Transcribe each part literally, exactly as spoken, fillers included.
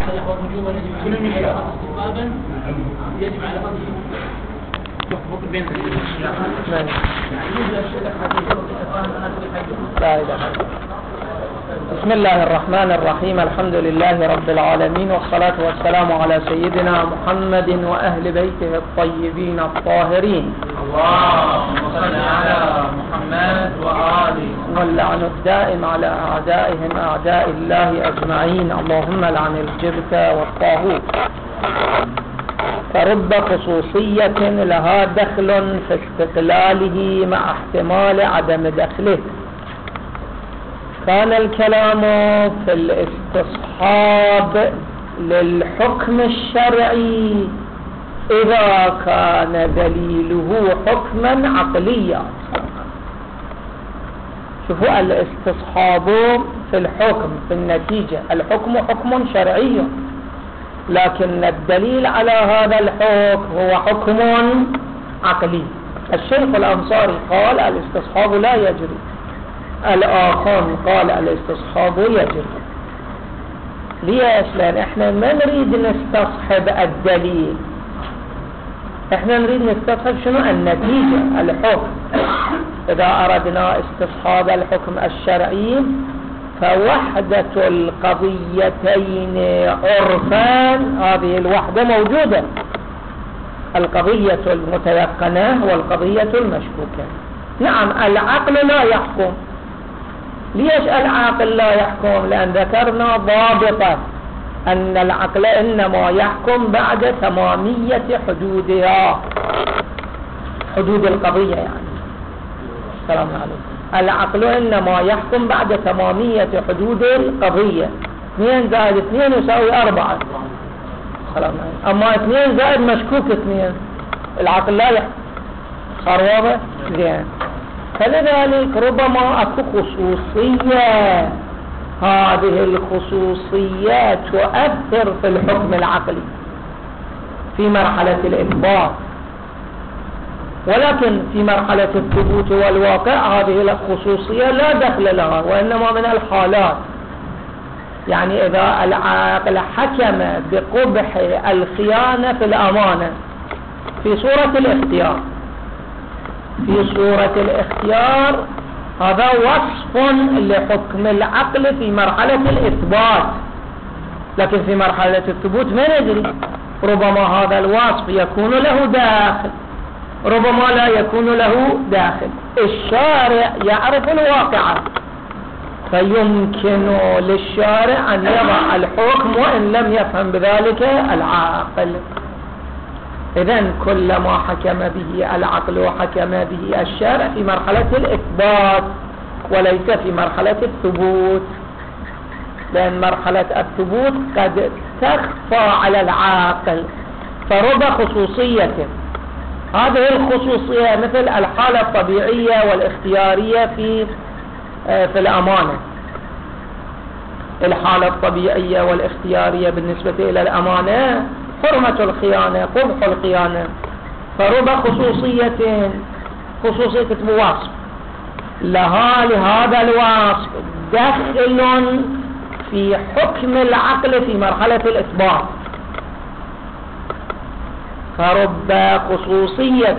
هذا يا اخوان وجوبا يجب على استحبابا يجب على قدره يخبط بين نعم. لا إله إلا الله. بسم الله الرحمن الرحيم. الحمد لله رب العالمين، والصلاة والسلام على سيدنا محمد وأهل بيته الطيبين الطاهرين. اللهم صل على محمد وآله. واللعن الدائم على أعدائهم أعداء الله أجمعين. اللهم لعن الجبت والطاغوت. فرب خصوصية لها دخل في استقلاله مع احتمال عدم دخله. كان الكلام في الاستصحاب للحكم الشرعي إذا كان دليله حكما عقليا. شوفوا، الاستصحاب في الحكم في النتيجة، الحكم حكم شرعي، لكن الدليل على هذا الحكم هو حكم عقلي. الشيخ الأنصاري قال الاستصحاب لا يجري، الآخر قال الاستصحاب يجري. ليش؟ لأن احنا ما نريد نستصحب الدليل، احنا نريد نستصحب شنو؟ النتيجة، الحكم. إذا أردنا استصحاب الحكم الشرعي فوحدة القضيتين عرفان، هذه الوحدة موجودة، القضية المتيقنة والقضية المشكوكة. نعم، العقل لا يحكم. ليش العقل لا يحكم؟ لأن ذكرنا ضابطة أن العقل إنما يحكم بعد تمامية حدودها، حدود القضية يعني. السلام عليكم. العقل إنما يحكم بعد تمامية حدود القضية. اثنين زائد اثنين يساوي أربعة. السلام عليكم. أما اثنين زائد مشكوك اثنين، العقل لا يحكم. صار واضح؟ زين. فلذلك ربما أكو خصوصية، هذه الخصوصيات تؤثر في الحكم العقلي في مرحلة الإثبات، ولكن في مرحلة الثبوت والواقع هذه الخصوصية لا دخل لها، وإنما من الحالات. يعني إذا العاقل حكم بقبح الخيانة في الأمانة في صورة الاختيار، في صورة الاختيار هذا وصف لحكم العقل في مرحلة الإثبات، لكن في مرحلة الثبوت ما ندري، ربما هذا الوصف يكون له داخل، ربما لا يكون له داخل. الشارع يعرف الواقع، فيمكن للشارع أن يضع الحكم وإن لم يفهم بذلك العاقل. إذن كل ما حكم به العقل وحكم به الشارع في مرحلة الإثبات وليس في مرحلة الثبوت، لأن مرحلة الثبوت قد تخفى على العاقل. فرب خصوصية، هذه الخصوصية مثل الحالة الطبيعية والاختيارية في في الأمانة. الحالة الطبيعية والاختيارية بالنسبة إلى الأمانة حرمة الخيانة، قبح الخيانة. فرب خصوصية، خصوصية وصف لها لهذا الوصف دخل في حكم العقل في مرحلة الإثبات. فرب خصوصية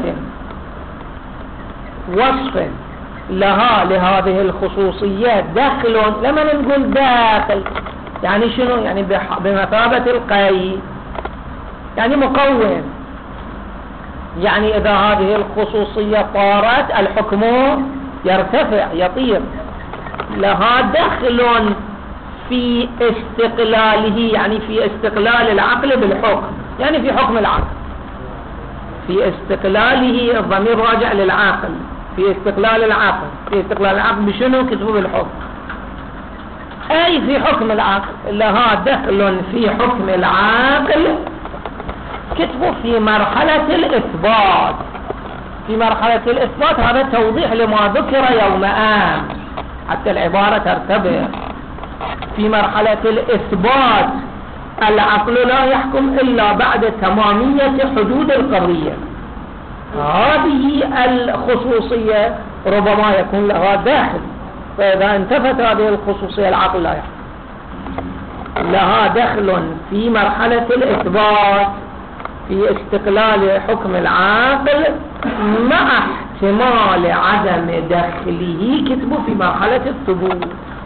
وصف لها لهذه الخصوصيات دخل. لما نقول داخل يعني شنو؟ يعني بمثابة القيد، يعني مقوم. يعني إذا هذه الخصوصية طارت الحكم يرتفع يطير. لها دخل في استقلاله، يعني في استقلال العقل بالحكم، يعني في حكم العقل، في استقلاله. الضمير راجع للعاقل، في استقلال العقل. في استقلال العقل بشنو؟ كتبه بالحكم، أي في حكم العقل. لها دخل في حكم العقل كتبه في مرحلة الإثبات. في مرحلة الإثبات هذا توضيح لما ذكر يوم أمس حتى العبارة ترتبط. في مرحلة الإثبات العقل لا يحكم إلا بعد تمامية حدود القضية. هذه الخصوصية ربما يكون لها داخل، فإذا انتفت هذه الخصوصية العقل لا يحكم. لها دخل في مرحلة الإثبات في استقلال حكم العاقل مع احتمال عدم دخله كتبه في مرحلة الثبوت.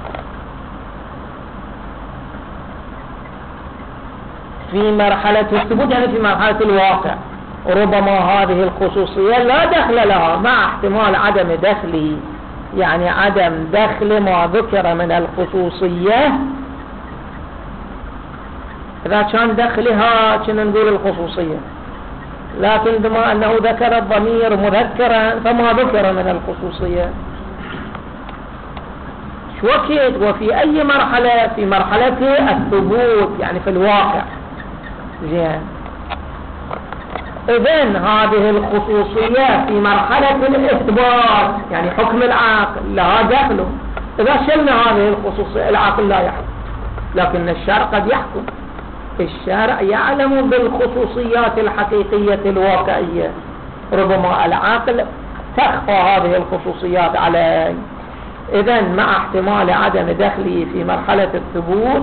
في مرحلة الثبوت يعني في مرحلة الواقع، ربما هذه الخصوصية لا دخل لها مع احتمال عدم دخله، يعني عدم دخل ما ذكر من الخصوصية. إذا كان دخلها كنا نقول الخصوصية، لكن بما أنه ذكر الضمير مذكرا فما ذكر من الخصوصية. شو وقت وفي أي مرحلة؟ في مرحلة الثبوت يعني في الواقع. زين، إذن هذه الخصوصية في مرحلة الإثبات يعني حكم العاقل لها دخله. إذا شلنا هذه الخصوصية العاقل لا يحكم، لكن الشرع قد يحكم. الشرع يعلم بالخصوصيات الحقيقية الواقعية، ربما العاقل تخفى هذه الخصوصيات عليه. إذن مع احتمال عدم دخله في مرحلة الثبوت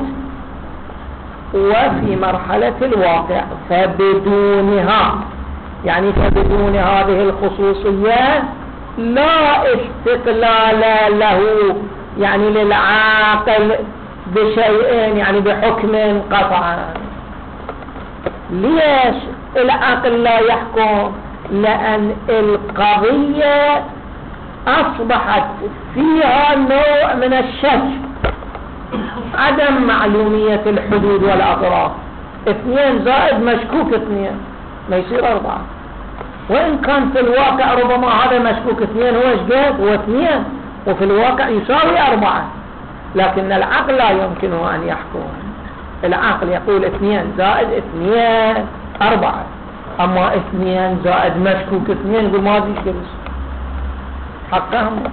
وفي مرحلة الواقع، فبدونها يعني فبدون هذه الخصوصية لا استقلال له يعني للعاقل بشيء يعني بحكم قطعا. ليش العاقل لا يحكم؟ لأن القضية أصبحت فيها نوع من الشك، عدم معلومية الحدود والأطراف. اثنين زائد مشكوك اثنين ما يصير أربعة، وإن كان في الواقع ربما هذا مشكوك اثنين هو ايش؟ هو اثنين، وفي الواقع يساوي أربعة، لكن العقل لا يمكنه أن يحكم. العقل يقول اثنين زائد اثنين أربعة، أما اثنين زائد مشكوك اثنين يقول ما فيش جلس حقهم،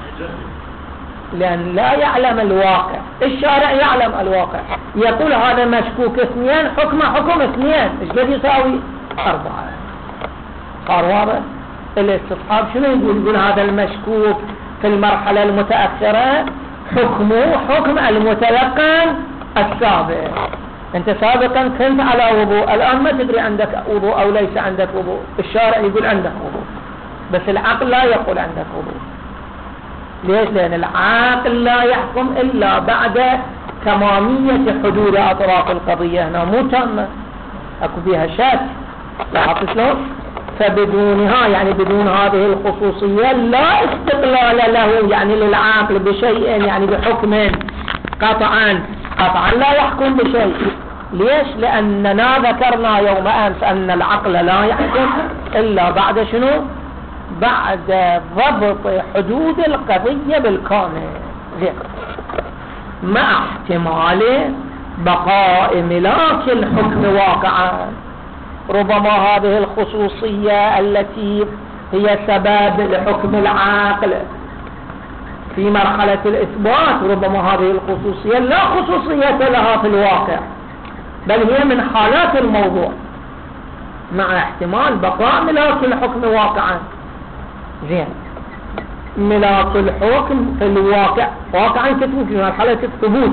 لأن لا يعلم الواقع. الشارع يعلم الواقع، يقول هذا مشكوك اثنين حكم حكم اثنين ايش قد يساوي؟ أربعة. صار واضح؟ الاستصحاب شنو يقول؟ يقول هذا المشكوك في المرحلة المتأخرة حكمه حكم المتيقن السابق. انت سابقا كنت على وضوء، الآن ما تدري عندك وضوء أو ليس عندك وضوء، الشارع يقول عندك وضوء، بس العقل لا يقول عندك وضوء. ليش؟ لأن العاقل لا يحكم إلا بعد تمامية حدود أطراف القضية، هنا مو تامة، أكو بها شك. لاحظت شلون؟ فبدونها يعني بدون هذه الخصوصية لا استقلال له يعني للعاقل بشيء يعني بحكم قطعا قطعا لا يحكم بشيء. ليش؟ لأننا ذكرنا يوم أمس أن العقل لا يحكم إلا بعد شنو؟ بعد ضبط حدود القضية بالكامل، زين، مع احتمال بقاء ملاك الحكم واقعا. ربما هذه الخصوصية التي هي سبب لحكم العاقل في مرحلة الإثبات، ربما هذه الخصوصية لا خصوصية لها في الواقع، بل هي من حالات الموضوع، مع احتمال بقاء ملاك الحكم واقعا. زين، ملاك الحكم في الواقع واقعا كتبه في مرحلة الثبوت،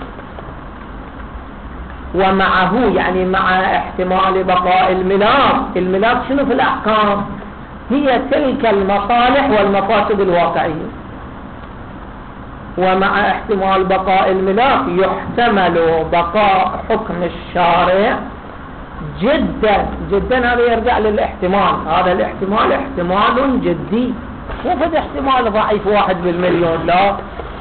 ومعه يعني مع احتمال بقاء الملاك. الملاك شنو في الأحكام؟ هي تلك المصالح والمفاسد الواقعية. ومع احتمال بقاء الملاك يحتمل بقاء حكم الشارع جدا جدا. هذا يرجع للاحتمال، هذا الاحتمال احتمال جدي، مو فد احتمال ضعيف واحد بالمليون، لا.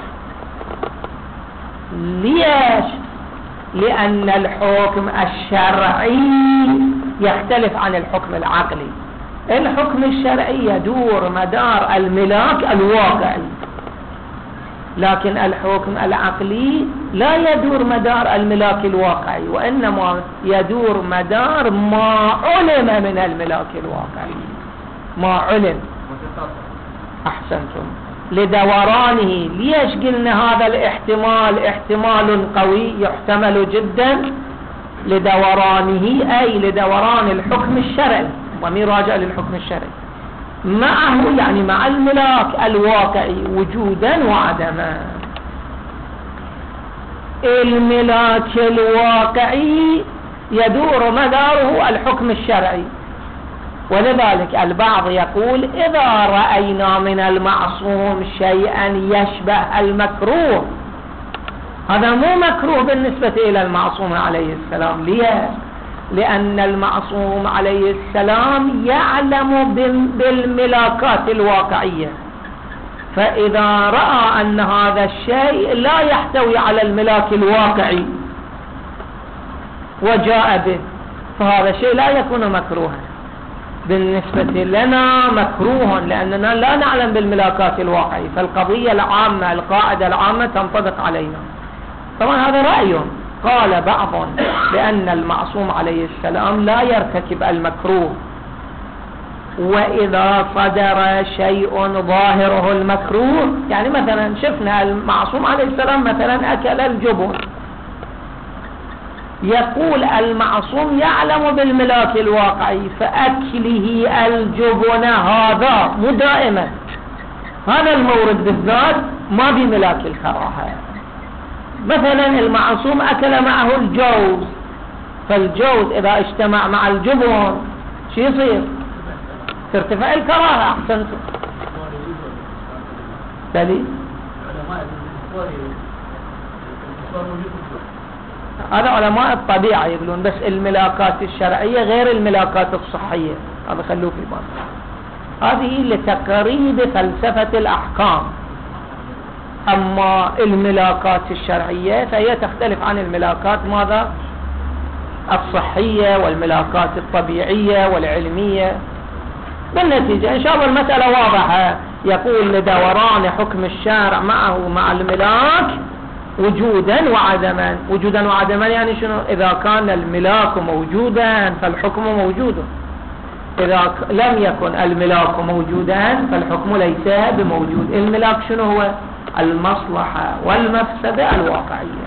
ليش؟ لأن الحكم الشرعي يختلف عن الحكم العقلي. الحكم الشرعي يدور مدار الملاك الواقعي، لكن الحكم العقلي لا يدور مدار الملاك الواقعي، وإنما يدور مدار ما علم من الملاك الواقعي، ما علم. أحسنتم، لدورانه. ليش قلنا هذا الاحتمال احتمال قوي يحتمل جدا؟ لدورانه، أي لدوران الحكم الشرعي، ومن راجع للحكم الشرعي معه يعني مع الملاك الواقعي وجودا وعدما. الملاك الواقعي يدور مداره الحكم الشرعي. ولذلك البعض يقول إذا رأينا من المعصوم شيئا يشبه المكروه، هذا مو مكروه بالنسبة إلى المعصوم عليه السلام. ليه؟ لأن المعصوم عليه السلام يعلم بالملاكات الواقعية، فإذا رأى أن هذا الشيء لا يحتوي على الملاك الواقعي وجاء به، فهذا الشيء لا يكون مكروها. بالنسبة لنا مكروه لأننا لا نعلم بالملاكات الواقعية، فالقضية العامة القاعدة العامة تنطبق علينا. طبعا هذا رأي. قال بعض بأن المعصوم عليه السلام لا يرتكب المكروه، وإذا صدر شيء ظاهره المكروه، يعني مثلا شفنا المعصوم عليه السلام مثلا أكل الجبن، يقول المعصوم يعلم بالملاك الواقعي، فأكله الجبن هذا مو دائما، هذا المورد بالذات ما بملاك الكراهة. مثلا المعصوم أكل معه الجوز، فالجوز إذا اجتمع مع الجبن شو يصير؟ ترتفع الكراهة. أحسنتم. دليل هذا علماء الطبيعة يقولون بس الملاكات الشرعية غير الملاكات الصحية، هذا خلوه في بالك. هذه لتقريب فلسفة الأحكام. أما الملاكات الشرعية فهي تختلف عن الملاكات ماذا؟ الصحية والملاكات الطبيعية والعلمية. بالنتيجة إن شاء الله المسألة واضحة. يقول لدوران حكم الشارع معه مع الملاك وجودا وعدما. وجودا وعدما يعني شنو؟ إذا كان الملاك موجودا فالحكم موجود، إذا لم يكن الملاك موجودا فالحكم ليس بموجود. الملاك شنو هو؟ المصلحة والمفسدة الواقعية.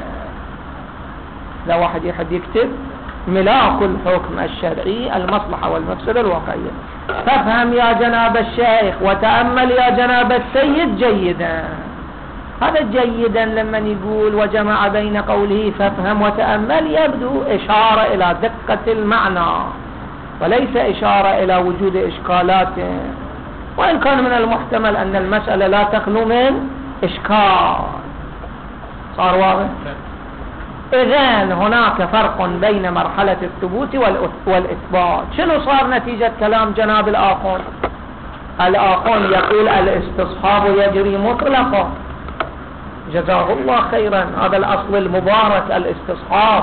إذا واحد يحب يكتب ملاك الحكم الشرعي المصلحة والمفسدة الواقعية. فافهم يا جناب الشيخ وتأمل يا جناب السيد جيدا. هذا جيدا لما يقول وجمع بين قوله فافهم وتأمل يبدو إشارة إلى دقة المعنى وليس إشارة إلى وجود إشكالات، وإن كان من المحتمل أن المسألة لا تخلو من إشكال. صار واضح؟ إذن هناك فرق بين مرحلة الثبوت والإثبات. شنو صار نتيجة كلام جناب الآخون؟ الآخون يقول الاستصحاب يجري مطلقا. جزاه الله خيرا، هذا الأصل المبارك الاستصحاب،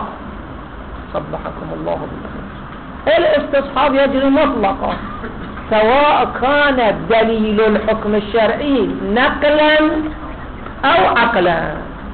صبحكم الله بالخير. الاستصحاب يجري مطلقا سواء كان دليل الحكم الشرعي نقلا أو عقلا.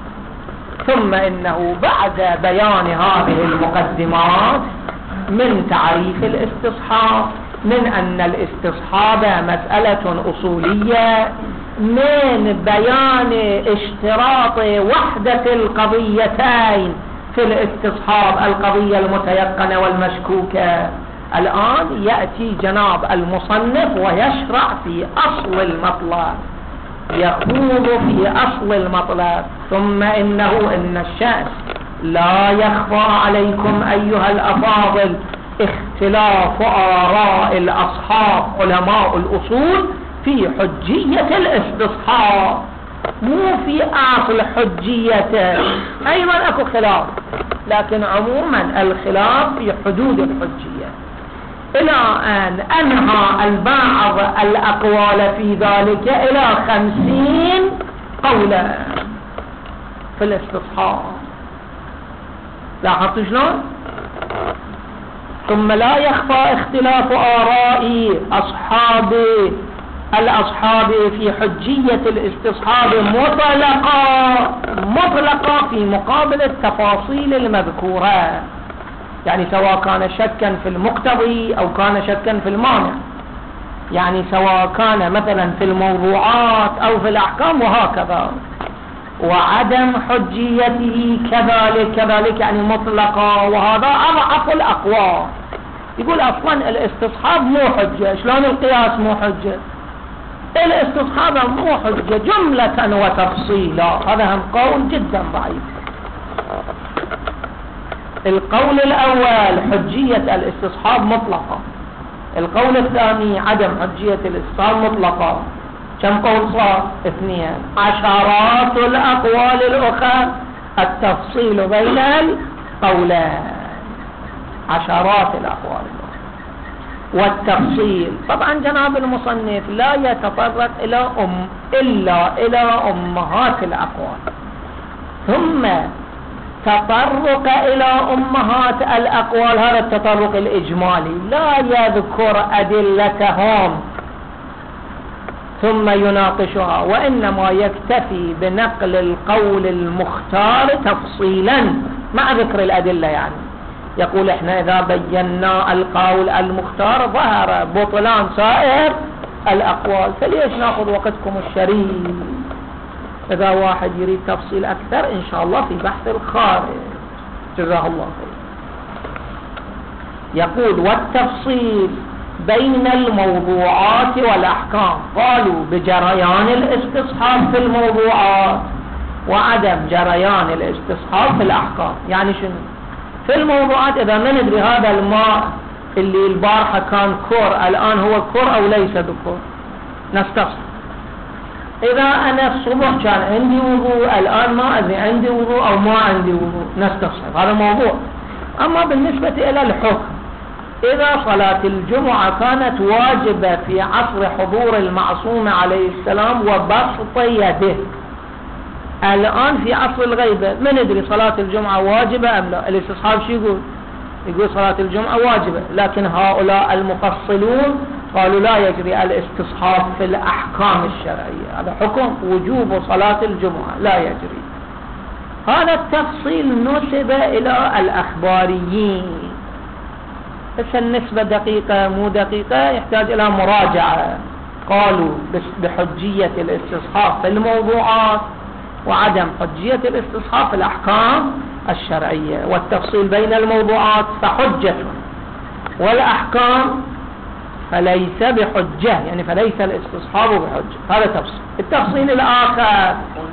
ثم إنه بعد بيان هذه المقدمات من تعريف الاستصحاب، من أن الاستصحاب مسألة أصولية، من بيان اشتراط وحدة القضيتين في الاستصحاب، القضية المتيقنة والمشكوكة. الآن يأتي جناب المصنف ويشرع في أصل المطلب، يخوض في أصل المطلب. ثم إنه إن الشأن لا يخفى عليكم أيها الأفاضل اختلاف آراء الأصحاب علماء الأصول في حجية الاستصحاب، مو في أصل حجيته. أيضا أكو خلاف، لكن عموما الخلاف في حدود الحجية، إلى أن أنهى البعض الأقوال في ذلك إلى خمسين قولا في الاستصحاب. لاحظت شلون؟ ثم لا يخفى اختلاف آراء أصحاب الأصحاب في حجية الاستصحاب مطلقة مطلقة في مقابل التفاصيل المذكورة، يعني سواء كان شكا في المقتضي أو كان شكا في المانع، يعني سواء كان مثلا في الموضوعات أو في الأحكام وهكذا. وعدم حجيته كذلك كذلك يعني مطلقة، وهذا أضعف الأقوال. يقول أصلا الاستصحاب مو حجة. شلون القياس مو حجة؟ الاستصحاب مو حجة جملة وتفصيلا، هذا هم قول جدا ضعيف. القول الأول حجية الاستصحاب مطلقة، القول الثاني عدم حجية الاستصحاب مطلقة. كم قول صار؟ اثنين. عشرات الأقوال الأخرى التفصيل بين القولين، عشرات الأقوال الأخرى والتفصيل. طبعا جناب المصنف لا يتطرق إلى أم إلا إلى أمهات الأقوال، ثم تطرق إلى أمهات الأقوال، هذا التطرق الإجمالي لا يذكر أدلتهم ثم يناقشها، وإنما يكتفي بنقل القول المختار تفصيلا مع ذكر الأدلة. يعني يقول احنا إذا بينا القول المختار ظهر بطلان سائر الأقوال، فليش ناخذ وقتكم الشريف؟ إذا واحد يريد تفصيل أكثر إن شاء الله في بحث الخارج، جزاه الله خير. يقول والتفصيل بين الموضوعات والأحكام، قالوا بجريان الاستصحاب في الموضوعات وعدم جريان الاستصحاب في الأحكام. يعني شنو؟ في الموضوعات إذا ما ندري هذا الماء اللي البارحة كان كور الآن هو كور أو ليس بكور، نستصحب. إذا أنا الصبح كان عندي وضوء الآن ما أدري عندي وضوء أو ما عندي وضوء، نستصحب، هذا موضوع. أما بالنسبة إلى الحكم، إذا صلاة الجمعة كانت واجبة في عصر حضور المعصوم عليه السلام وبسط يده، الآن في عصر الغيبة ما ندري صلاة الجمعة واجبة أم لا. الاستصحاب شو يقول؟ يقول صلاة الجمعة واجبة، لكن هؤلاء المفصلون قالوا لا يجري الاستصحاب في الأحكام الشرعية، هذا حكم وجوب صلاة الجمعة لا يجري. هذا التفصيل نسب إلى الأخباريين، بس النسبة دقيقة مو دقيقة يحتاج إلى مراجعة. قالوا بحجية الاستصحاب في الموضوعات وعدم حجية الاستصحاب في الأحكام الشرعية، والتفصيل بين الموضوعات فحجة والأحكام فليس بحجة، يعني فليس الاستصحاب بحجة. هذا تفصيل. التفصيل الآخر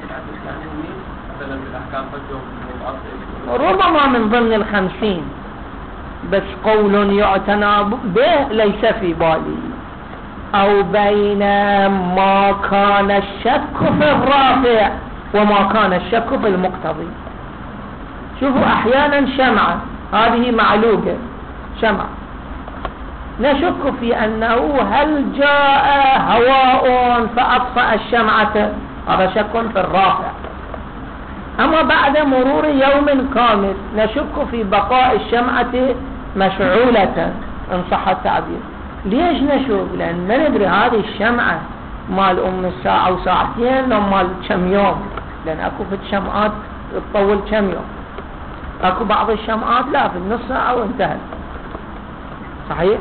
ربما من ضمن الخمسين، بس قول يعتنى به ليس في بالي، أو بين ما كان الشك في الرافع وما كان الشك في المقتضي. شوفوا أحيانا شمعة هذه معلوقة شمعة نشك في أنه هل جاء هواء فأطفأ الشمعة، هذا شك في الرافع. أما بعد مرور يوم كامل نشك في بقاء الشمعة مشعولة إن صح التعبير. ليش نشك؟ لأن ما ندري هذه الشمعة مال أم الساعة أو ساعتين أو مال كم يوم، لأن أكو في الشمعات تطول كم يوم، أكو بعض الشمعات لا في النص ساعة وانتهت. صحيح؟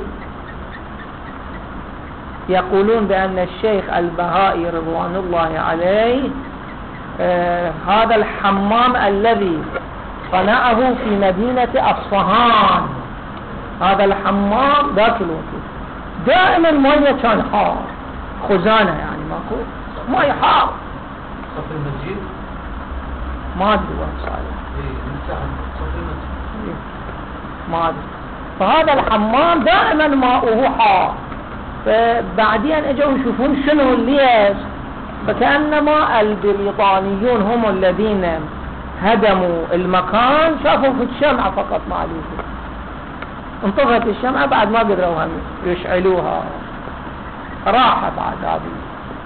يقولون بأن الشيخ البهائي رضوان الله عليه آه هذا الحمام الذي صنعه في مدينة أصفهان، هذا الحمام ذاك الوقت دائما مية كان حار، خزانة يعني ماكو مية حار. صف المسجد ما ادري وين صاير، صف المسجد ما ادري. فهذا الحمام دائما ماؤه حار، فبعدين اجوا يشوفون شنو ليش، فكأنما البريطانيون هم الذين هدموا المكان، شافوا في الشمعة فقط ما عليه، انطفت الشمعة بعد ما قدروا هم يشعلوها، راحة بعد هذه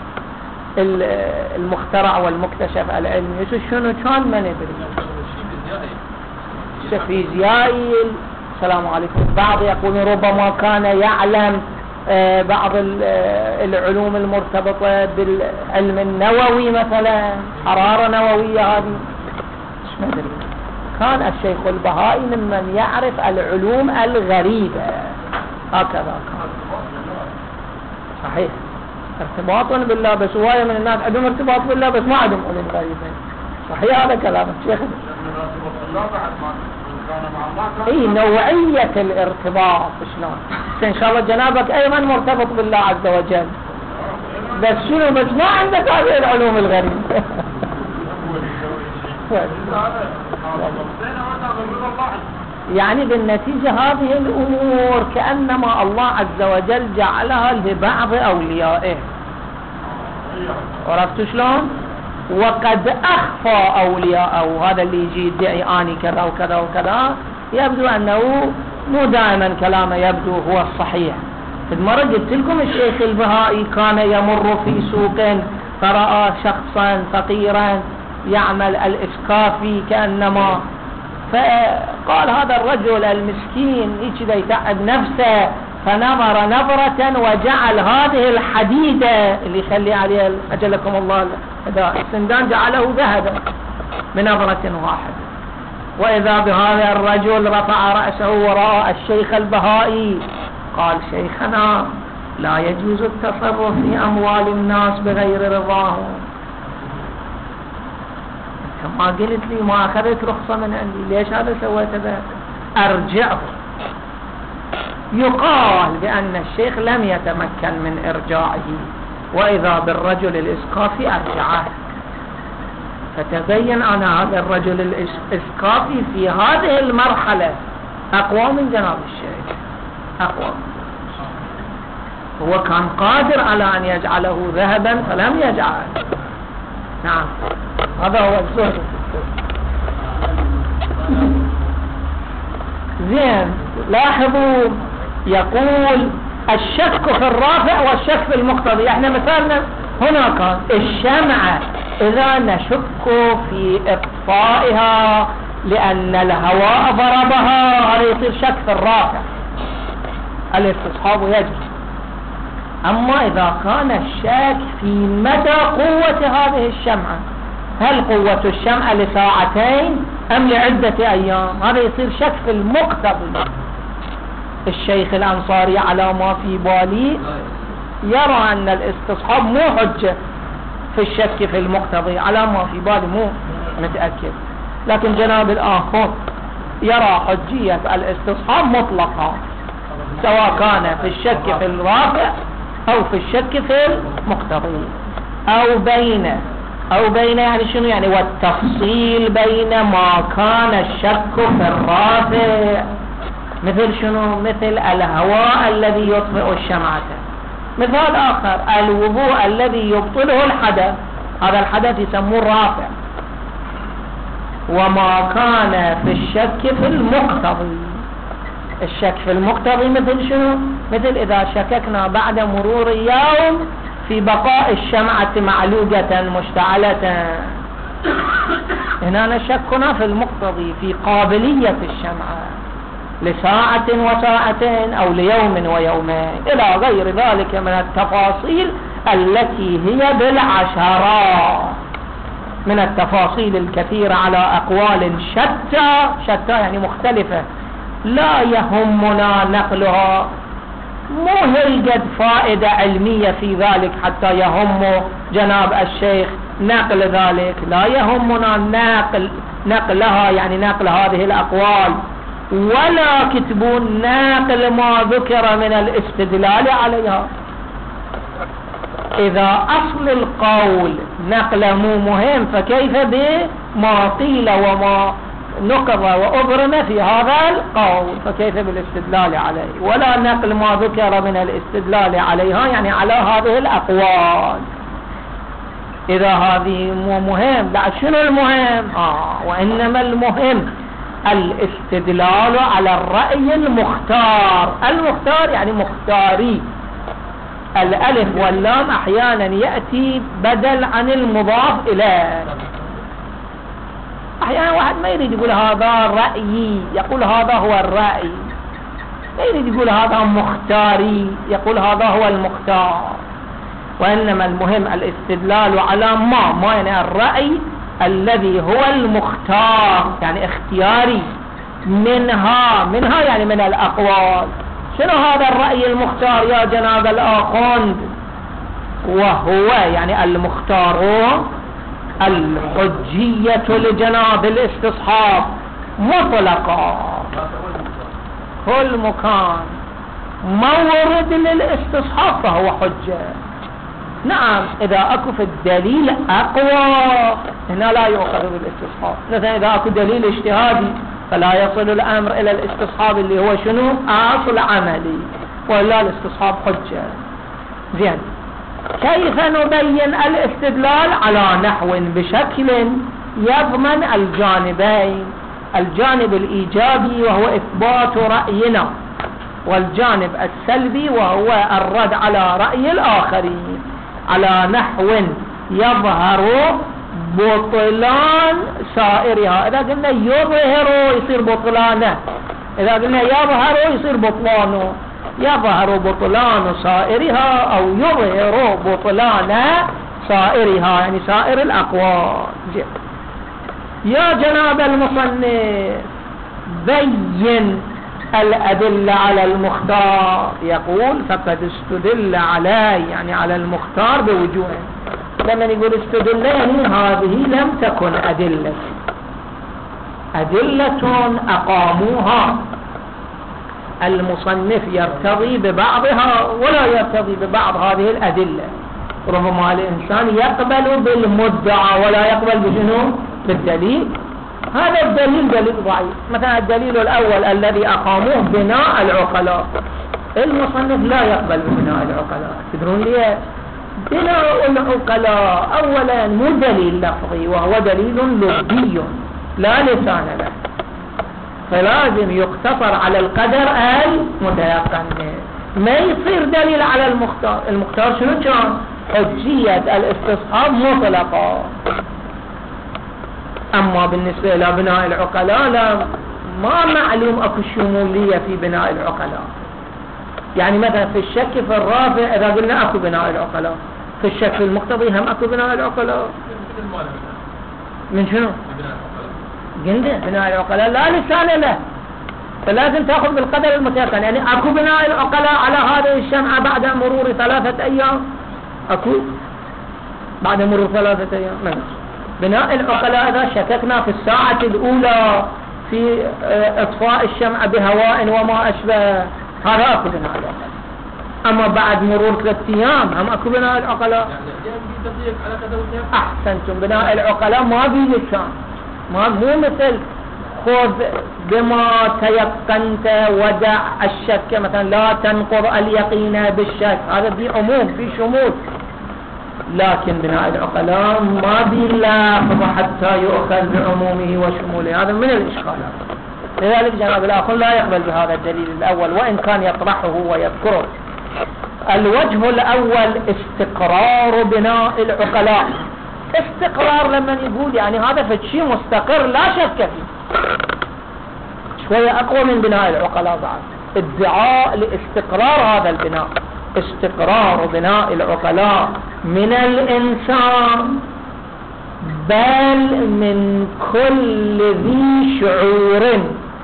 المخترع والمكتشف العلمي. شنو كان ما ندري، فيزيائي. السلام عليكم. بعض يقولون ربما كان يعلم بعض العلوم المرتبطة بالعلم النووي، مثلا حرارة نووية، هذه مش مدري. كان الشيخ البهائي ممن يعرف العلوم الغريبة، هكذا كان. صحيح، ارتباط بالله، بس هواية من الناس عندهم ارتباط بالله بس ما عندهم علوم غريبة. صحيح هذا كلام الشيخ. اي نوعية الارتباط شلون، ان شاء الله جنابك ايضا مرتبط بالله عز وجل، بس شنو بس ما عندك هذه العلوم الغريبة. يعني بالنتيجة هذه الأمور كأنما الله عز وجل جعلها لبعض أوليائه. عرفتوا شلون؟ وقد أخفى أولياءه. هذا اللي يجي يدعي آني كذا وكذا وكذا يبدو أنه مو دائما كلامه يبدو هو الصحيح. المرة قلت لكم الشيخ البهائي كان يمر في سوق فرأى شخصا فقيرا يعمل الإسكافي كأنما، فقال هذا الرجل المسكين هيك يتعب نفسه، فنظر نظرة وجعل هذه الحديدة اللي يخلي عليها أجلكم الله السندان جعله ذهبا بنظرة واحدة. وإذا بهذا الرجل رفع رأسه وراء الشيخ البهائي قال شيخنا لا يجوز التصرف في أموال الناس بغير رضاهم. ما قلت لي ما أخذت رخصة من عندي، ليش هذا سويت ذلك؟ أرجعه. يقال بأن الشيخ لم يتمكن من إرجاعه، وإذا بالرجل الإسقافي أرجعه، فتبين أن هذا الرجل الإسقافي في هذه المرحلة أقوى من جناب الشيخ، أقوى. هو كان قادر على أن يجعله ذهبا فلم يجعل. نعم هذا هو الزهد. زين لاحظوا يقول الشك في الرافع والشك في المقتضي. احنا مثالنا هنا كان الشمعة اذا نشك في اطفائها لان الهواء ضربها هذا يصير شك في الرافع، الاستصحاب يجري. اما اذا كان الشك في مدى قوة هذه الشمعة، هل قوة الشمعة لساعتين ام لعدة ايام، هذا يصير شك في المقتضي. الشيخ الأنصاري على ما في بالي يرى أن الاستصحاب مو حجة في الشك في المقتضي، على ما في بالي مو متأكد، لكن جناب الآخر يرى حجية الاستصحاب مطلقة سواء كان في الشك في الرافع أو في الشك في المقتضي أو بين أو بين يعني شنو يعني، والتفصيل بين ما كان الشك في الرافع مثل شنو، مثل الهواء الذي يطفئ الشمعة. مثال آخر الوضوء الذي يبطله الحدث، هذا الحدث يسموه الرافع. وما كان في الشك في المقتضي، الشك في المقتضي مثل شنو، مثل إذا شككنا بعد مرور يوم في بقاء الشمعة معلوقة مشتعلة، هنا نشكنا في المقتضي في قابلية الشمعة لساعة وساعتين أو ليوم ويومين إلى غير ذلك من التفاصيل التي هي بالعشرات، من التفاصيل الكثيرة على أقوال شتى شتى يعني مختلفة لا يهمنا نقلها، مو هلقد فائدة علمية في ذلك حتى يهم جناب الشيخ نقل ذلك، لا يهمنا نقل نقلها يعني نقل هذه الأقوال، ولا كتبون ناقل ما ذكر من الاستدلال عليها. إذا أصل القول نقل مو مهم فكيف بما قيل وما نقض وأبرم في هذا القول، فكيف بالاستدلال عليه، ولا نقل ما ذكر من الاستدلال عليها يعني على هذه الأقوال. إذا هذه مو مهم بعد شنو المهم؟ آه وإنما المهم الاستدلال على الرأي المختار. المختار يعني مختاري، الألف واللام أحيانا يأتي بدل عن المضاف إليه. أحيانا واحد ما يريد يقول هذا رأيي، يقول هذا هو الرأي، ما يريد يقول هذا مختاري، يقول هذا هو المختار. وإنما المهم الاستدلال على ما ما يعني الرأي الذي هو المختار يعني اختياري، منها منها يعني من الأقوال. شنو هذا الرأي المختار يا جناب الآخوند؟ وهو يعني المختار الحجية لجناب الاستصحاب مطلقا، كل مكان مورد للاستصحاب فهو حجة. نعم إذا أكو في الدليل أقوى هنا لا يؤخذ بالاستصحاب، مثلا إذا أكو دليل اجتهادي فلا يصل الأمر إلى الاستصحاب اللي هو شنو أصل عملي، ولا الاستصحاب حجة. زين، كيف نبين الاستدلال على نحو بشكل يضمن الجانبين، الجانب الإيجابي وهو إثبات رأينا، والجانب السلبي وهو الرد على رأي الآخرين، على نحو يظهر بطلان سائرها. إذا قلنا يظهر يصير بطلانه، إذا قلنا يظهر يصير بطلانه، يظهر بطلان سائرها أو يظهر بطلان سائرها، يعني سائر الأقوال. يا جناب المصنف بين الأدلة على المختار. يقول فقد استدل عليه، يعني على المختار بوجوه. لما يقول استدل يعني هذه لم تكن أدلة، أدلة أقاموها المصنف يرتضي ببعضها ولا يرتضي ببعض هذه الأدلة. ربما الإنسان يقبل بالمدعى ولا يقبل بشنو؟ بالدليل. هذا الدليل دليل ضعيف. مثلا الدليل الأول الذي أقاموه بناء العقلاء، المصنف لا يقبل ببناء العقلاء. تدرون ليه؟ بناء العقلاء أولا مو دليل لفظي، وهو دليل لفظي لا لسان له، فلازم يقتصر على القدر المتيقن، ما يصير دليل على المختار. المختار شنو كان؟ حجية الاستصحاب مطلقة. أما بالنسبة إلى بناء العقلاء لا، ما معلوم أكو شمولية في بناء العقلاء. يعني مثلا في الشك في الرافع إذا قلنا أكو بناء العقلاء، في الشك في المقتضي هم أكو بناء العقلاء. من شنو؟ قلنا بناء العقلاء لا لسان له، فلازم تأخذ بالقدر المتيقن. يعني أكو بناء العقلاء على هذه الشمعة بعد مرور ثلاثة أيام؟ أكو بعد مرور ثلاثة أيام ما بناء العقلاء إذا شككنا في الساعة الأولى في إطفاء الشمعة بهواء وما أشبه، هذا أكو بناء العقلاء. أما بعد مرور ثلاثة أيام هم أكو بناء العقلاء. أحسنتم، بناء العقلاء ما بيلسان، ما مو مثل خذ بما تيقنت ودع الشك، مثلا لا تنقض اليقين بالشك، هذا في عموم في شمول. لكن بناء العقلاء ما بيلاحظ حتى يؤخذ بعمومه وشموله، هذا من الإشكالات. لذلك جناب الآخر لا يقبل بهذا الدليل الأول وإن كان يطرحه ويذكره. الوجه الأول استقرار بناء العقلاء. استقرار لما يقول يعني هذا فشي مستقر لا شك فيه، شوية أقوى من بناء العقلاء بعد. ادعاء لاستقرار هذا البناء، استقرار بناء العقلاء من الإنسان بل من كل ذي شعور،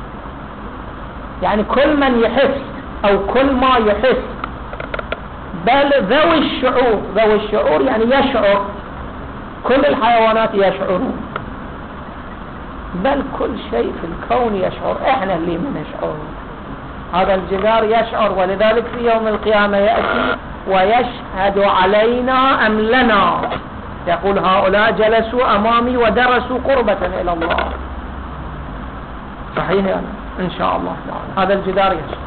يعني كل من يحس أو كل ما يحس، بل ذوي الشعور. ذوي الشعور يعني يشعر، كل الحيوانات يشعرون، بل كل شيء في الكون يشعر، احنا اللي من نشعر. هذا الجدار يشعر، ولذلك في يوم القيامة يأتي ويشهد علينا أم لنا، يقول هؤلاء جلسوا أمامي ودرسوا قربة إلى الله. صحيح يعني إن شاء الله تعالى هذا الجدار يشعر.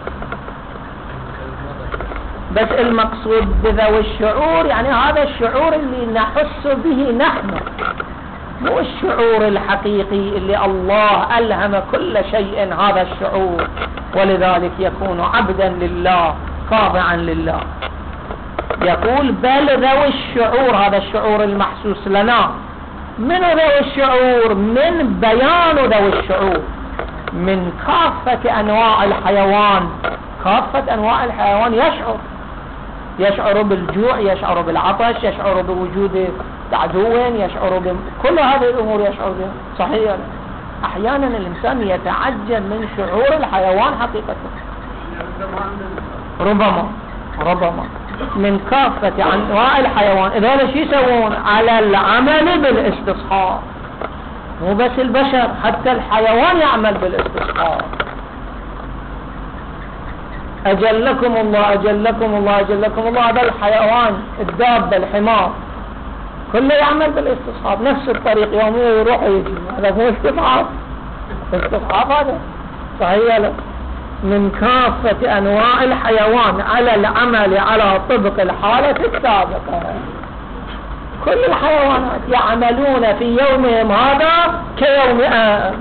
بس المقصود بذوي الشعور يعني هذا الشعور اللي نحس به نحن، مو الشعور الحقيقي اللي الله ألهم كل شيء هذا الشعور، ولذلك يكون عبدا لله خاضعا لله. يقول بل ذوي الشعور، هذا الشعور المحسوس لنا. من ذوي الشعور؟ من بيان ذوي الشعور من كافة أنواع الحيوان. كافة أنواع الحيوان يشعر، يشعر بالجوع، يشعر بالعطش، يشعر بوجود عدو، يشعر بكل هذه الأمور يشعر بها. صحيح أحيانا الإنسان يتعجب من شعور الحيوان حقيقة، ربما ربما من كافة أنواع الحيوان. إذا شو يسوون؟ على العمل بالاستصحاب. مو بس البشر، حتى الحيوان يعمل بالاستصحاب. أجلكم الله أجلكم الله أجلكم الله. هذا الحيوان، الدابة، الحمار، كله يعمل بالاستصحاب نفس الطريق، يوميا يروح ويجي. هذا هو استصحاب. استصحاب هذا صحيح لا. من كافة أنواع الحيوان على العمل على طبق الحالة السابقة. كل الحيوانات يعملون في يومهم هذا كيوم أمس.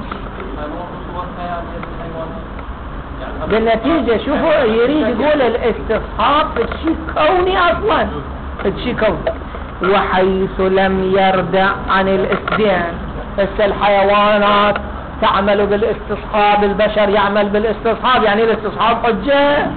بالنتيجة شوفوا يريد يقول الاستصحاب في الشيء كوني أصلا، في الشيء كوني، وحيث لم يردع عن الإسديان. بس الحيوانات تعمل بالاستصحاب، البشر يعمل بالاستصحاب، يعني الاستصحاب حجة.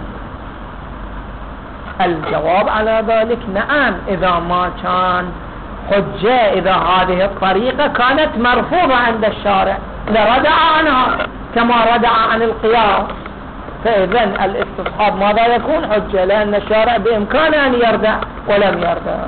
الجواب على ذلك نعم، إذا ما كان حجة، إذا هذه الطريقة كانت مرفوضة عند الشارع لردع عنها كما ردع عن القياس، فإذن الاستصحاب ماذا يكون حجة، لأن الشارع بإمكانه أن يردع ولم يردع.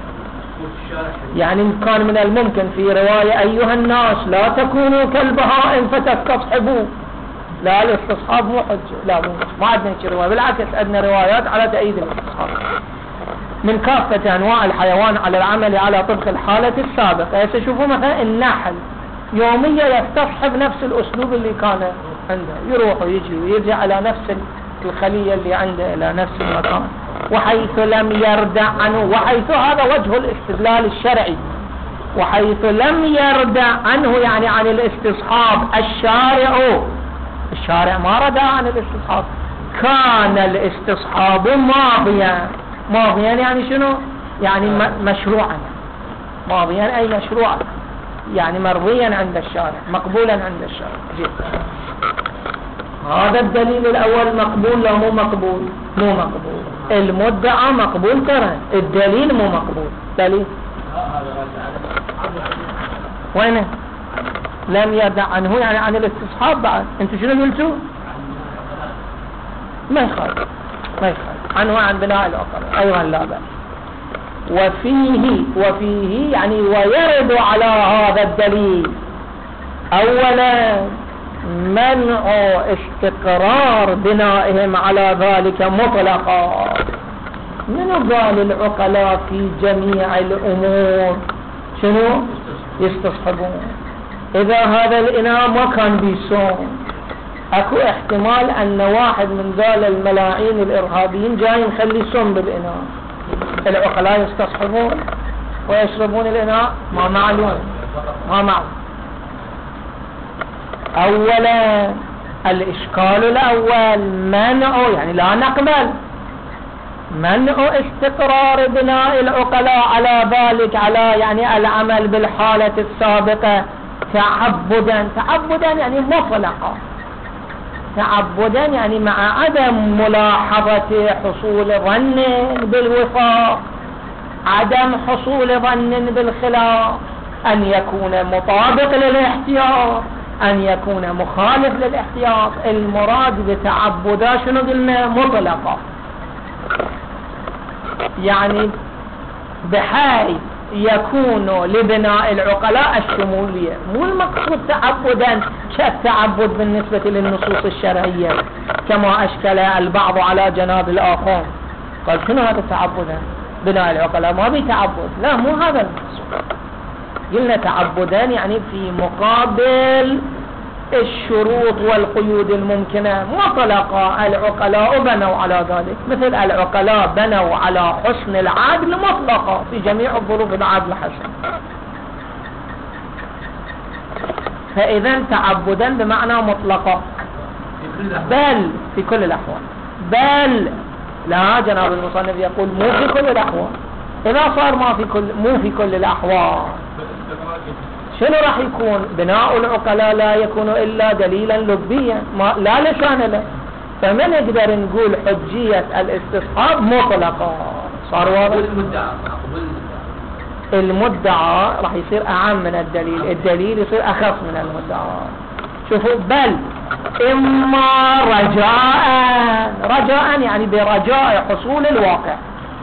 يعني كان من الممكن في رواية أيها الناس لا تكونوا كالبهائم فتستصحبوا، لا الاستصحاب مو حجة، لا مو ما عندنا شيء رواية، بالعكس عندنا روايات على تأييد الاستصحاب. من كافة أنواع الحيوان على العمل على طبق الحالة السابقة. يشوفوا مثلا النحل يوميا يستصحب نفس الأسلوب اللي كان عنده، يروح ويجي ويرجع على نفس الخلية اللي عنده إلى نفس المكان. وحيث لم يردع عنه، وحيث هذا وجه الاستدلال الشرعي، وحيث لم يردع عنه يعني عن الاستصحاب الشارع، الشارع ما ردع عن الاستصحاب، كان الاستصحاب ماضيا. ماضيا يعني شنو؟ يعني مشروعا، ماضيا أي مشروعا، يعني مرضيا عند الشارع، مقبولا عند الشارع. جدا. هذا الدليل الأول مقبول لا مو مقبول؟ مو مقبول. المدعى مقبول ترى، الدليل مو مقبول. دليل وينه؟ لم يردع عنه يعني عن الاستصحاب. بعد انتوا شنو قلتوا؟ ما يخالف، ما يخالف عنه عن بناء العقل أيضا لا بأس. وفيه وفيه يعني ويرد على هذا الدليل أولا منع استقرار بنائهم على ذلك مطلقا. من قال العقلاء في جميع الأمور شنو يستصحبون؟ إذا هذا الإناء ما كان بيصوم، أكو احتمال أن واحد من ذال الملاعين الإرهابيين جاي يخلي صوم بالإناء، العقلاء يستصحبون ويشربون الإناء؟ ما معلوم، ما معلوم. أولا الإشكال الأول منع، يعني لا نقبل منع استقرار بناء العقلاء على ذلك، على يعني العمل بالحالة السابقة تعبدا. تعبدا يعني مطلقا، تعبدا يعني مع عدم ملاحظة حصول ظن بالوفاق، عدم حصول ظن بالخلاف، أن يكون مطابق للاحتياط، أن يكون مخالف للاحتياط. المراد بتعبدا شنو قلنا؟ مطلقة، يعني بحيث يكون لبناء العقلاء الشمولية، مو المقصود تعبدا كالتعبد بالنسبة للنصوص الشرعية كما أشكل البعض على جناب الآخر. قال شنو هذا تعبدا؟ بناء العقلاء ما بيتعبد، لا مو هذا المقصود. قلنا تعبدا يعني في مقابل الشروط والقيود الممكنة مطلقة. العقلاء بنوا على ذلك، مثل العقلاء بنوا على حسن العدل مطلقة في جميع الظروف، العدل حسن. فإذا تعبدا بمعنى مطلقة، بل في كل الأحوال. بل لا، جناب المصنف يقول مو في كل الأحوال. إذا صار ما في كل مو في كل الأحوال، شنو راح يكون؟ بناء العقلاء لا يكون إلا دليلا لبيا ما لا لسان له. فما نقدر نقول حجية الاستصحاب مطلقة. صار واضح؟ المدعى راح يصير أعم من الدليل، الدليل يصير أخف من المدعى. شوفوا، بل إما رجاء، رجاء يعني برجاء حصول الواقع.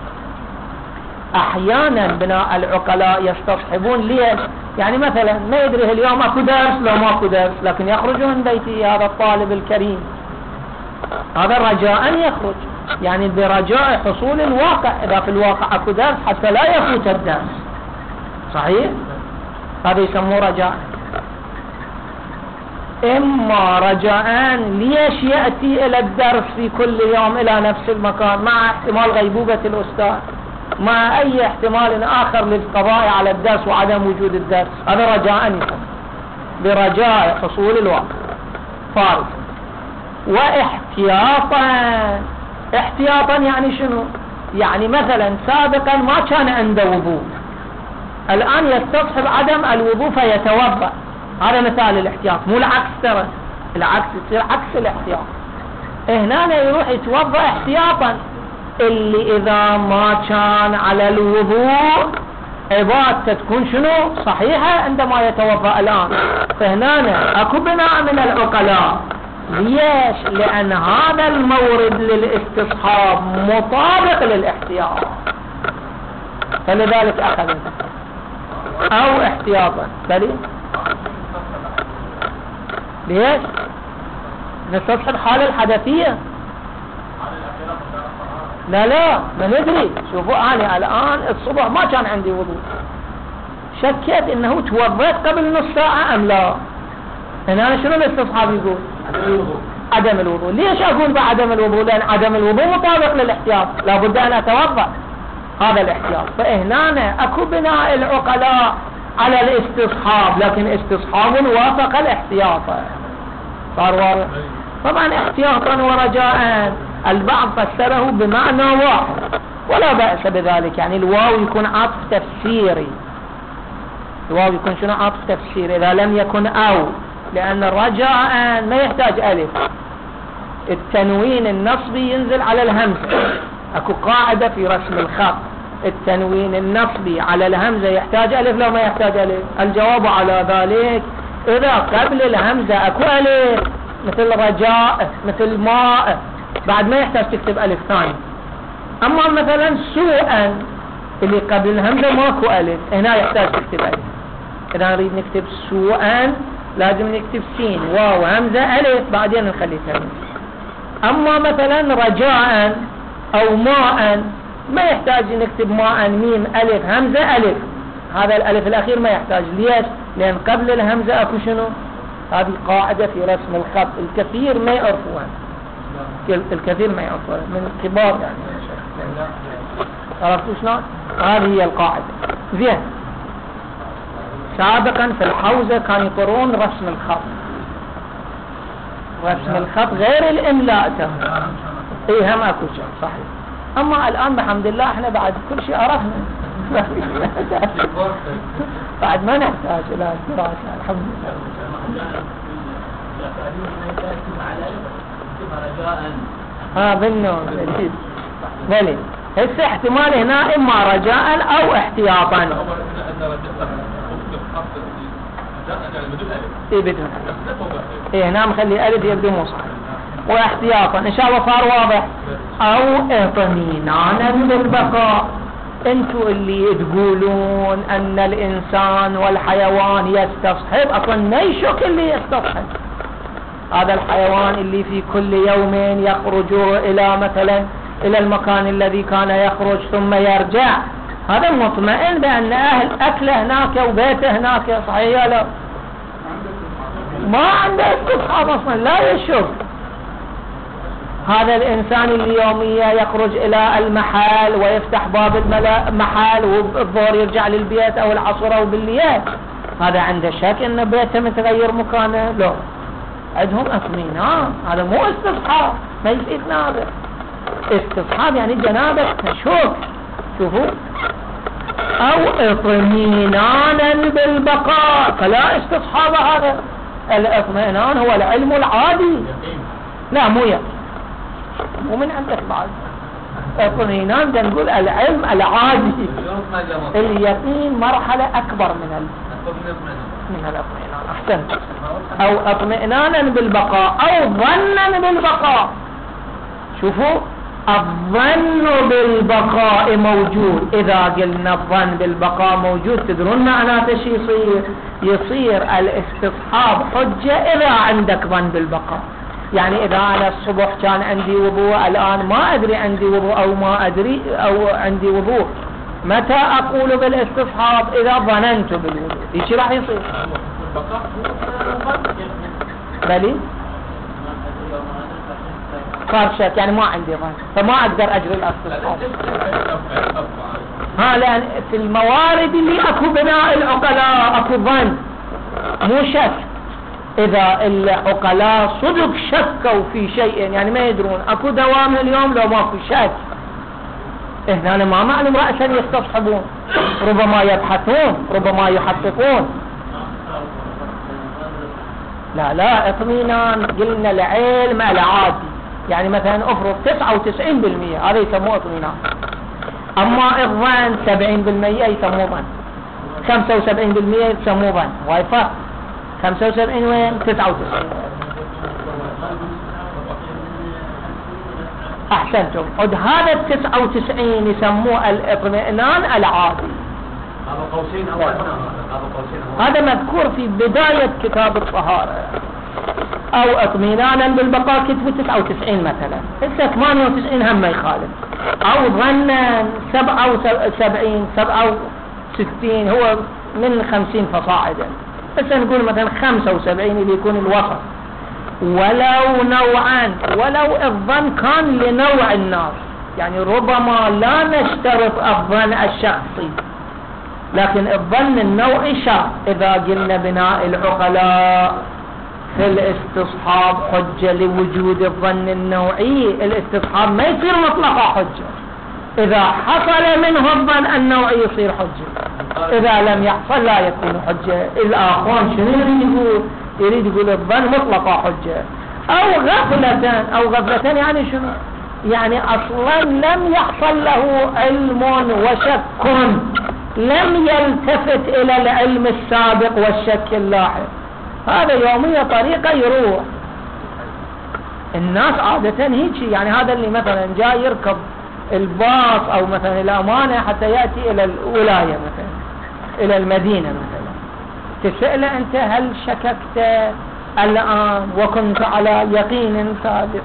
أحيانا بناء العقلاء يستصحبون ليش؟ يعني مثلا ما يدري اليوم اكو درس لو ما اكو درس، لكن يخرج من بيتي هذا الطالب الكريم، هذا رجاء يخرج، يعني برجاء حصول الواقع. إذا في الواقع اكو درس حتى لا يفوت الدرس، صحيح؟ هذا يسموه رجاء. إما رجاءان ليش يأتي إلى الدرس في كل يوم إلى نفس المكان مع احتمال غيبوبة الأستاذ، مع أي احتمال آخر للقضاء على الدرس وعدم وجود الدرس، هذا رجاء يكون برجاء حصول الوقت فارغ. واحتياطا، احتياطا يعني شنو؟ يعني مثلا سابقا ما كان عنده وضوء، الآن يستصحب عدم الوضوء فيتوضأ، هذا مثال الاحتياط. مو العكس، ترى العكس يصير عكس الاحتياط. هنا يروح يتوضأ احتياطا، اللي إذا ما كان على الوضوء عبادته تكون شنو؟ صحيحة عندما يتوضأ الآن. فهنا أكو بناء من العقلاء. ليش؟ لأن هذا المورد للاستصحاب مطابق للاحتياط، فلذلك أخذ أو احتياطا. بلي ليش؟ نستصحب حال الحدثية. لا لا ما ندري. شوفوا أنا الآن الصبح ما كان عندي وضوء، شكيت إنه توضأت قبل نص ساعة أم لا. هنا شنو الاستصحاب يقول؟ عدم الوضوء. ليش أقول بعدم الوضوء؟ لأن عدم الوضوء مطابق للاحتياط، لابد أن أتوضأ، هذا الاحتياط. فهنا أكو بناء العقلاء على الاستصحاب، لكن استصحاب وافق الاحتياط. صار واضح؟ طبعا احتياطا ورجاء البعض فسره بمعنى واحد ولا بأس بذلك، يعني الواو يكون عطف تفسيري، الواو يكون شنو؟ عطف تفسيري إذا لم يكن أو، لأن الرجاء ما يحتاج ألف، التنوين النصبي ينزل على الهمزة. أكو قاعدة في رسم الخط، التنوين النصبي على الهمزة يحتاج ألف لو ما يحتاج ألف؟ الجواب على ذلك إذا قبل الهمزة أكو ألف، مثل رجاء، مثل ماء، بعد ما يحتاج تكتب ألف ثاني. أما مثلا سوءا اللي قبل الهمزة ماكو ألف، هنا يحتاج تكتب ألف. إذا نريد نكتب سوءا لازم نكتب سين واو همزة ألف، بعدين نخلي تنوين. أما مثلا رجاء أو ماء ما يحتاج نكتب ماء ميم ألف همزة ألف، هذا الألف الأخير ما يحتاج. ليش؟ لأن قبل الهمزة أكو شنو؟ هذه قاعدة في رسم الخط الكثير ما يعرفوها، الكثير ما يعرفوها من الكبار يعني. عرفتوا شلون؟ هذه هي القاعدة. زين، سابقا في الحوزة كانوا يقرون رسم الخط، رسم الخط غير الإملاء تهم. ايه هم اكو شيء صحيح. اما الان بحمد الله احنا بعد كل شيء عرفنا بعد ما نحتاج الى دراسة الحمد لله. ها بالنور جديد. بلي هسه احتمال هنا اما رجاء او احتياطا. ايه بدون ايه هنا مخلي الف يبدو مصحف. واحتياطا ان شاء الله صار واضح. او اطمئنانا بالبقاء. انتوا اللي تقولون ان الانسان والحيوان يستصحب، اصلا ما يشك اللي يستصحب. هذا الحيوان اللي في كل يوم يخرج الى مثلا الى المكان الذي كان يخرج ثم يرجع، هذا مطمئن بان اهل اكله هناك وبيته هناك، صحيح لا؟ ما عنده استصحاب اصلا، لا يشك. هذا الانسان اللي يوميا يخرج الى المحل ويفتح باب المحل والظهر يرجع للبيت او العصر او بالليل، هذا عنده شك ان بيته متغير مكانه؟ لا، عندهم اطمئنان. هذا مو استصحاب، ما يفيدنا هذا. استصحاب يعني جنابة شك. شوفوا، او اطمئنانا بالبقاء، فلا استصحاب هذا. الاطمئنان هو العلم العادي، لا مو يقين، مو من عندك بعد. اطمئنان ده نقول العلم العادي، اليقين مرحلة اكبر من ال... من الاطمئنان. احسنت. او اطمئنانا بالبقاء او ظنا بالبقاء. شوفوا، الظن بالبقاء موجود. اذا قلنا الظن بالبقاء موجود تدرون معناته شي يصير؟ يصير الاستصحاب حجة اذا عندك ظن بالبقاء. يعني اذا انا الصبح كان عندي وضوء، الان ما ادري عندي وضوء او ما ادري او عندي وضوء، متى اقول بالاستصحاب؟ اذا ظننت بالوضوء. ايش راح يصير؟ بلي صار شك، يعني ما عندي ظن، فما اقدر اجري الاستصحاب. ها لان في الموارد اللي اكو بناء العقلاء اكو ظن مو شك. اذا العقلاء صدق شكوا في شيء يعني ما يدرون اكو دوام اليوم لو ما في شك، هنا ما معلوم رأسا يستصحبون، ربما يبحثون ربما يحققون. لا لا اطمئنان، قلنا العلم العادي يعني مثلا افرض تسعة وتسعين بالمئة هذا يسموه اطمئنان، اما الظن سبعين بالمئة يسموه ظن، خمسة وسبعين بالمئة يسموه ظن، وايد فرق. خمسة وسبعين وين؟ تسعة وتسعين. احسنتم. عد هذا التسعة وتسعين يسموه الاطمئنان العادي. هذا قوسين او هذا قوسين هذا مذكور في بداية كتاب الطهارة. او اطمئنانا بالبقاء كتب تسعة وتسعين مثلا، هسه ثمانية وتسعين هم ما يخالف. او ظنا سبعة وسبعين سبعة وستين هو من خمسين فصاعدا، هسه نقول مثلا خمسة وسبعين اللي يكون الوسط. ولو نوعا، ولو الظن كان لنوع الناس، يعني ربما لا نشترط الظن الشخصي لكن الظن النوعي شرط. اذا قلنا بناء العقلاء في الاستصحاب حجة لوجود الظن النوعي، الاستصحاب ما يصير مطلقة حجة. اذا حصل منه الظن النوعي يصير حجة، اذا لم يحصل لا يكون حجة. الاخوان شنو يريد يقول؟ يريد يقول الظن مطلقة حجة. او غفلة، او غفلة يعني شنو؟ يعني اصلا لم يحصل له علم وشك، لم يلتفت الى العلم السابق والشك اللاحق، هذا يومية طريقة يروح. الناس عادة هيك، يعني هذا اللي مثلا جاي يركب الباص او مثلا الامانة حتى يأتي الى الولاية مثلا الى المدينة مثلا، تسأله انت هل شككت الان وكنت على يقين ثابت؟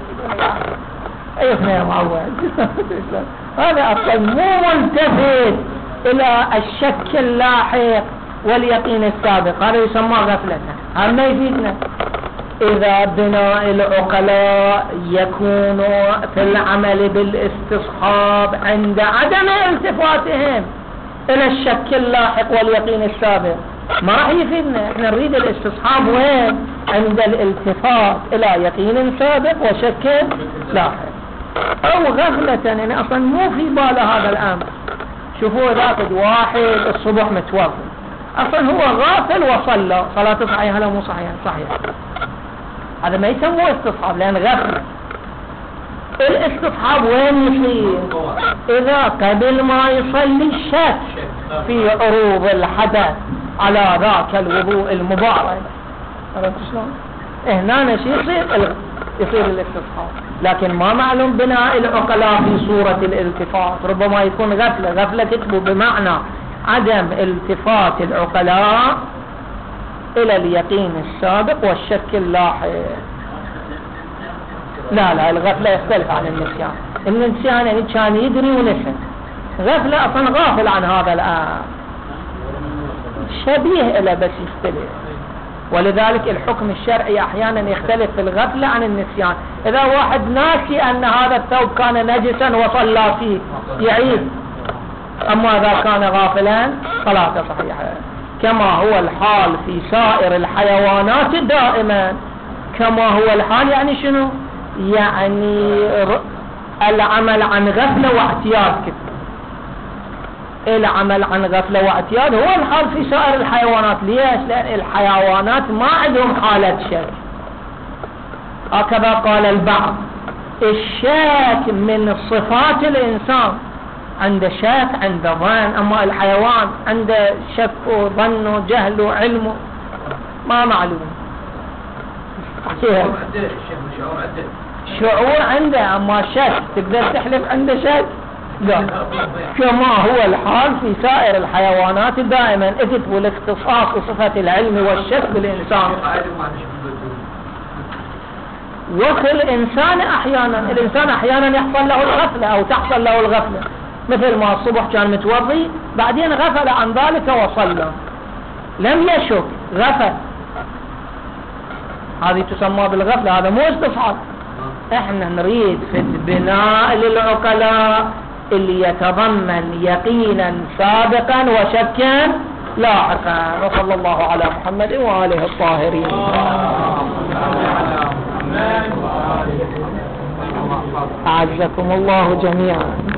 ايوه يا معود. هذا اصلا مو ملتفت الى الشك اللاحق واليقين السابق، هذا يسمى غفلة. هذا ما يفيدنا. اذا بناء العقلاء يكون في العمل بالاستصحاب عند عدم التفاتهم الى الشك اللاحق واليقين السابق ما راح يفيدنا. احنا نريد الاستصحاب وين؟ عند الالتفات الى يقين سابق وشك لاحق. او غفلة يعني اصلا مو في باله هذا الامر. شوفوا ذاك واحد الصبح متوضي، اصلا هو غافل وصلى صلاته صحيحة لا مو صحيحة؟ صحيحة. هذا ما يسموه استصحاب لان غفلة. الاستصحاب وين يصير؟ اذا قبل ما يصلي الشك في عروض الحدث على ذاك الوضوء المبارك، عرفت شلون؟ هنا شيء يصير يصير الاستصحاب، لكن ما معلوم بناء العقلاء في صورة الالتفات. ربما يكون غفلة. غفلة كتبوا بمعنى عدم التفات العقلاء الى اليقين السابق والشك اللاحق. لا لا الغفلة يختلف عن النسيان. النسيان يعني كان يدري ونسى، غفلة اصلا غافل عن هذا الامر، شبيه الى بس يختلف. ولذلك الحكم الشرعي احيانا يختلف في الغفلة عن النسيان. اذا واحد ناسي ان هذا الثوب كان نجسا وصلى فيه يعيد، اما اذا كان غافلا صلاته صحيحة. كما هو الحال في سائر الحيوانات دائما. كما هو الحال يعني شنو؟ يعني العمل عن غفلة واعتياد كده. العمل عن غفلة واعتياد هو الحال في سائر الحيوانات. ليش؟ لأن الحيوانات ما عندهم حالة شك. هكذا قال البعض. الشك من صفات الإنسان، عنده شك عنده ظن، أما الحيوان عنده شك وظن وجهل وعلم ما معلوم. شعور عنده أما شك تقدر تحلف عنده شك؟ لا. كما هو الحال في سائر الحيوانات دائما. اكتبوا الاختصاص بصفة العلم والشك بالإنسان. وفي الإنسان أحيانا الإنسان أحيانا يحصل له الغفلة أو تحصل له الغفلة، مثل ما الصبح كان متوضي بعدين غفل عن ذلك وصلى، لم يشك، غفل. هذه تسمى بالغفلة، هذا مو استصحاب. احنا نريد في البناء للعقلاء اللي يتضمن يقينا سابقا وشكا لاحقا. وصلى الله على محمد وآله الطاهرين. أعزكم الله جميعا.